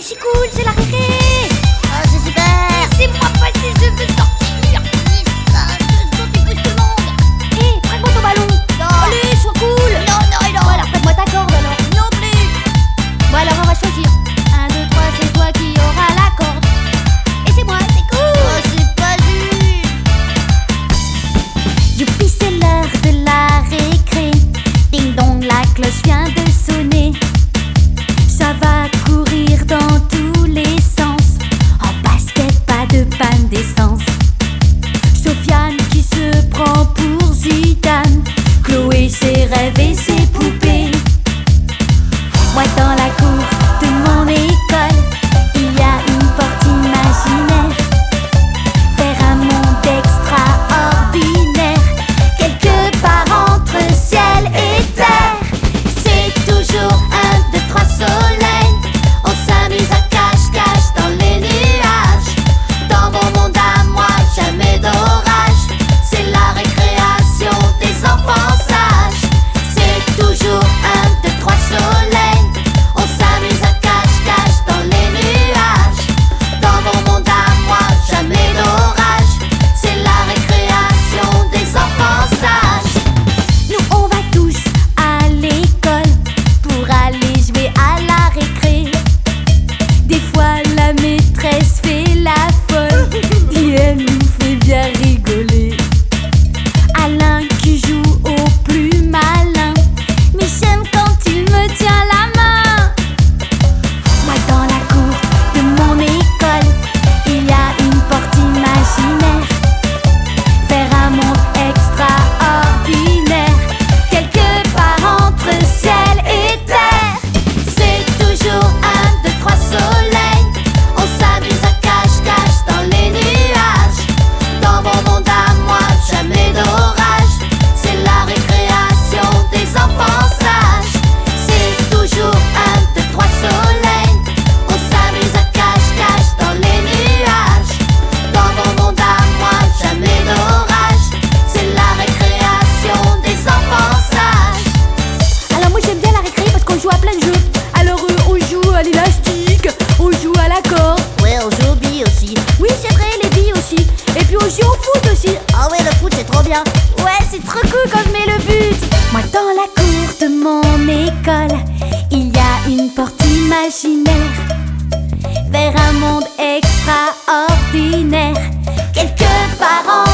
c'est cool, c'est la récré. Ah, c'est super. Laissez-moi passer, je veux sortir. Sauter plus tout le monde. Hé, prends-moi ton ballon. Non. Allez, sois cool. Non, non et non. Bon alors, prête-moi ta corde alors. Non plus. Bon alors, on va choisir. 1, 2, 3, c'est toi qui auras la corde. Et c'est moi, c'est cool. Oh, c'est pas juste. Youpi, c'est l'heure de la récré. Ding dong, la cloche vient de sonner. Ça va courir dans tous les sens. En basket, pas de panne d'essence. Sofiane qui se prend pour Zidane. Chloé, ses rêves et ses poupées. Moi dans la cour de mon école, il y a une porte imaginaire vers un monde extraordinaire, quelque part entre ciel et terre. C'est toujours 1, 2, 3 soleil. On s'amuse à cache-cache dans les nuages. Dans mon monde à moi, jamais d'orage. C'est la récréation des enfants sages. C'est toujours 1, 2, 3 soleil. On s'amuse à cache-cache dans les nuages. Dans mon monde à moi, jamais d'orage. C'est la récréation des enfants sages. Nous on va tous à l'école pour aller jouer à la récré. Des fois la maîtresse fait la folle et elle nous fait bien rigoler. Alain qui joue au plus malin, mais j'aime quand il me tient la main. Moi dans la cour de mon école, il y a une porte imaginaire vers un monde extraordinaire, quelque part entre ciel et terre. C'est toujours 1, 2, 3 soleil. On s'amuse à cache-cache dans les nuages. Dans mon monde à moi, jamais d'orage. C'est la récréation des enfants sages. C'est toujours 1, 2, 3 soleil. On s'amuse à cache-cache dans les nuages. Dans mon monde à moi, jamais d'orage. C'est la récréation des enfants sages. Alors moi j'aime bien la récré parce qu'on joue à plein de jeux. Alors on joue à l'élastique, on joue à la corde. Ouais, on joue aux billes aussi. Oui c'est vrai, les billes aussi. Et puis on joue au foot aussi. Ah ouais, le foot c'est trop bien. Ouais, c'est trop cool quand je mets le but. Moi dans la cour de mon école, il y a une porte imaginaire vers un monde extraordinaire, quelque part